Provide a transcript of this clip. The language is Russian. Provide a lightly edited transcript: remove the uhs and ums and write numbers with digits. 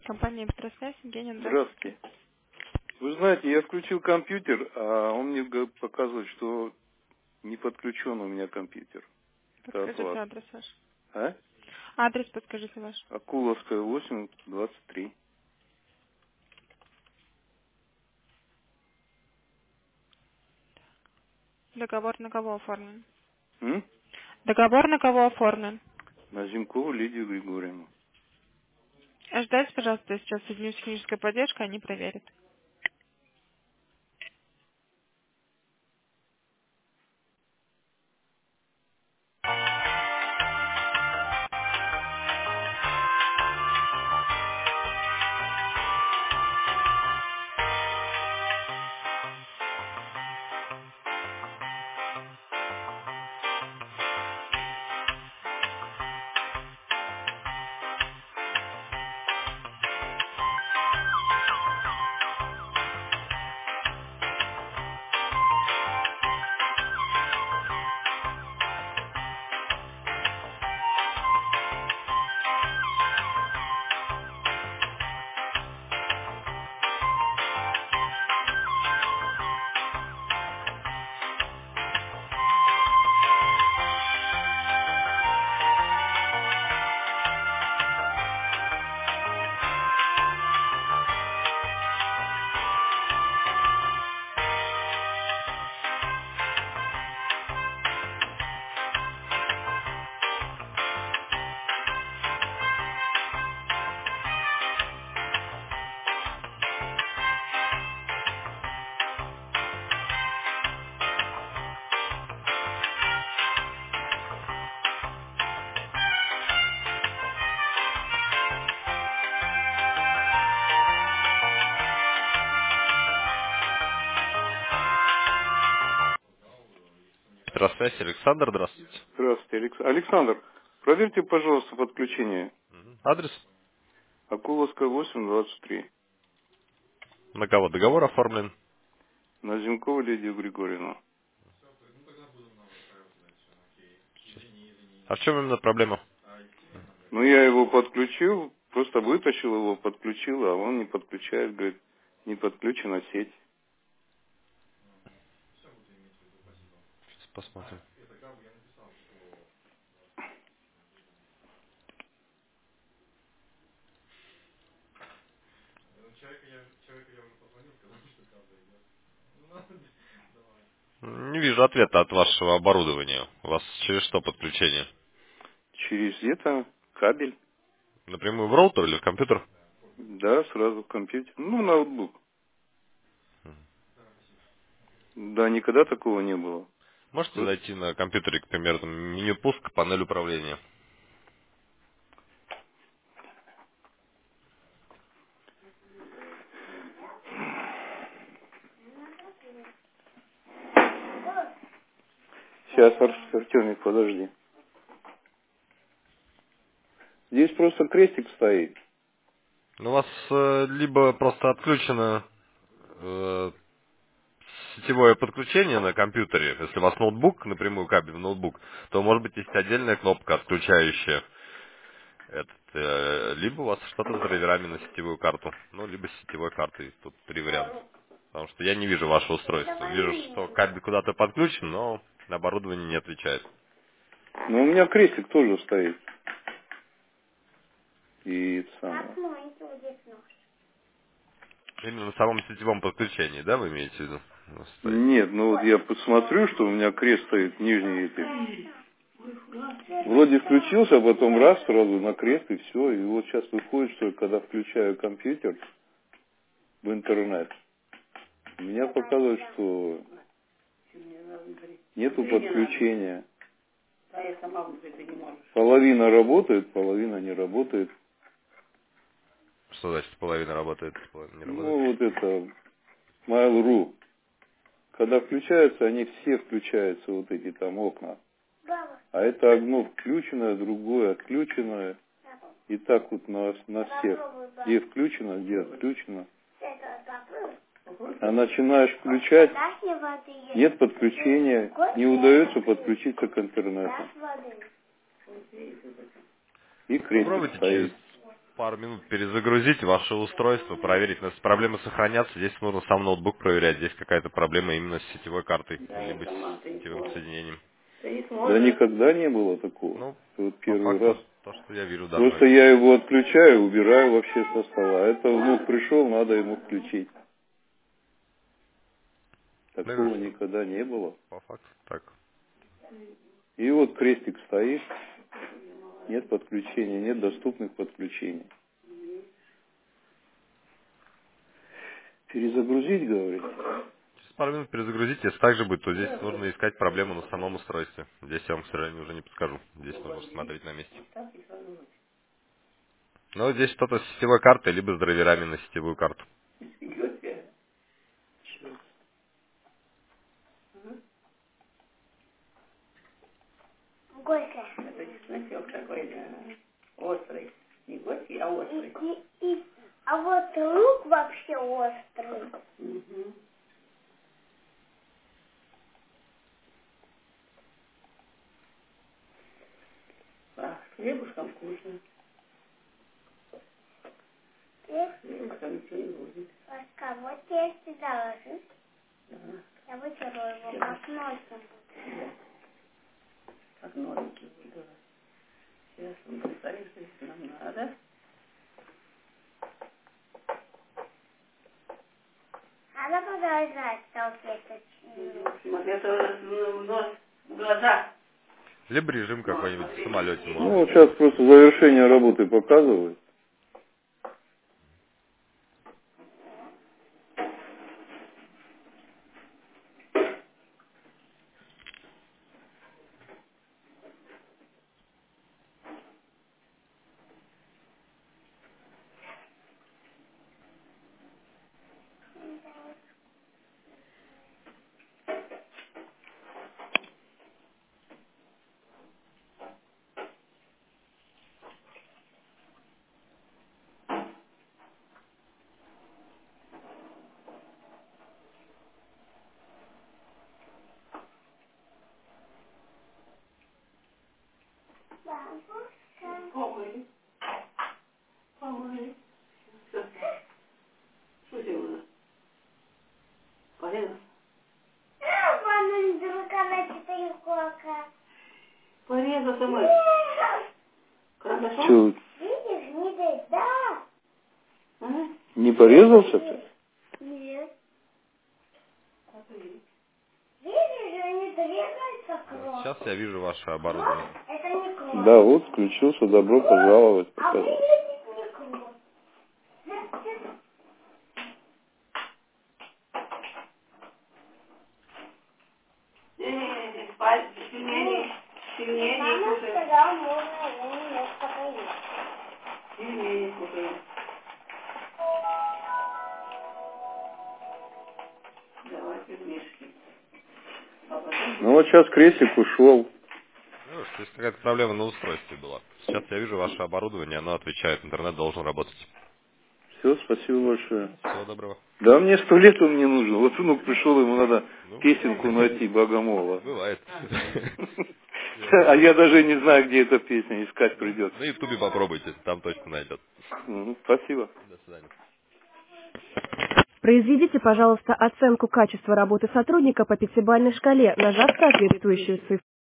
Компания «Электросвязь», Евгений, здравствуйте. Здравствуйте. Вы знаете, я включил компьютер, а он мне показывает, что не подключен у меня компьютер. Это от Подскажите вас. адрес ваш. А? Адрес подскажите ваш. Акуловская, 8, 23. Договор на кого оформлен? М? Договор на кого оформлен? На Зимкову Лидию Григорьевну. Ждайте, пожалуйста, я сейчас соединюсь с технической поддержкой, они проверят. Здравствуйте, Александр, здравствуйте. Здравствуйте, Александр. Проверьте, пожалуйста, подключение. Адрес? Акуловская, 8, 23. На кого договор оформлен? На Зимкову Лидию Григорьевну. А в чем именно проблема? Ну, я его подключил, просто вытащил его, подключил, а он не подключает, говорит, не подключена сеть. Сейчас посмотрим. Не вижу ответа от вашего оборудования. У вас через что подключение? Через это кабель. Напрямую в роутер или в компьютер? Да, сразу в компьютер. Ну, ноутбук. Да, никогда такого не было. Можете Вот зайти на компьютере, к примеру, там, меню пуск, панель управления? сейчас, Артемик, подожди. Здесь просто крестик стоит. Ну, у вас либо просто отключено сетевое подключение на компьютере. Если у вас ноутбук, напрямую кабель в ноутбук, то может быть есть отдельная кнопка, отключающая либо у вас что-то с драйверами на сетевую карту, ну, либо с сетевой картой. Тут три варианта. Потому что я не вижу ваше устройство. Вижу, что кабель куда-то подключен, но оборудование не отвечает. Но у меня крестик тоже стоит. И это самое. Именно на самом сетевом подключении, да, вы имеете в виду? У нас стоит. Нет, ну вот я посмотрю, что у меня крест стоит нижний этой. Вроде включился, а потом раз сразу на крест и все. И вот сейчас выходит, что когда включаю компьютер в интернет, меня показывает, что нету подключения. Половина работает, половина не работает. Что значит половина работает, половина не работает? Ну вот это Mail.ru. Когда включаются, они все включаются, вот эти там окна. А это одно включенное, другое отключенное. И так вот на всех. Где включено, где отключено. А начинаешь включать, нет подключения, не удается подключиться к интернету. И крестик Попробуйте через стоит. пару минут перезагрузить ваше устройство, проверить, если проблемы сохранятся. Здесь нужно сам ноутбук проверять. Здесь какая-то проблема именно с сетевой картой, либо с сетевым соединением. Да никогда не было такого. Ну, Вот по первый раз. факту, то, что я вижу данную. Просто я его отключаю, убираю вообще со стола. Это внук пришел, надо ему включить. Я вижу, Такого что никогда не было. по факту так. И вот крестик стоит. Нет подключения, нет доступных подключений. Перезагрузить, говорите? Через пару минут перезагрузить, если так же будет, то здесь нужно искать проблему на самом устройстве. Здесь я вам, к сожалению, уже не подскажу. Здесь нужно смотреть на месте. Но здесь что-то с сетевой картой, либо с драйверами на сетевую карту. Горькая. Это чесночок такой, да. Острый. Не горький, а острый. А вот лук вообще острый. Угу. А, с хлебушком вкусно. Хлебушком ничего не будет. Ласка, вот я сюда ложусь. Ага. Я вытеру его как носом. Как новенький будет. Сейчас он поставишь, если нам надо. Надо продолжать салфеточку. Смотри, это нос в глаза. Либо режим какой-нибудь в самолете можно. Ну, вот сейчас просто завершение работы показывает. Бабушка. Ой. Что делала? Порезал? Мама не дурака на 4 кока. Порезал сама. Карандашом? Видишь, не дай, да. Ага. Не порезался ты? Нет. Видишь, не требуется кровь. Сейчас я вижу ваше оборудование. Это не кровь. Да, вот включился, добро пожаловать. А Показывай. выглядит не кровь. Сильнее Мама кушай. сказала, можно немножко поесть. Сильнее кушай. Давай пельмешки. Ну вот сейчас крестик ушел. Ну, что есть какая-то проблема на устройстве была. Сейчас я вижу ваше оборудование, оно отвечает, интернет должен работать. Все, спасибо большое. Всего доброго. Да мне 100 лет он не нужен. Вот внук пришел, ему надо Ну, песенку найти, Богомола. бывает. А я даже не знаю, где эта песня, искать придется. На ютубе попробуйте, там точно найдет. Спасибо. До свидания. Произведите, пожалуйста, оценку качества работы сотрудника по пятибалльной шкале, нажав соответствующую цифру.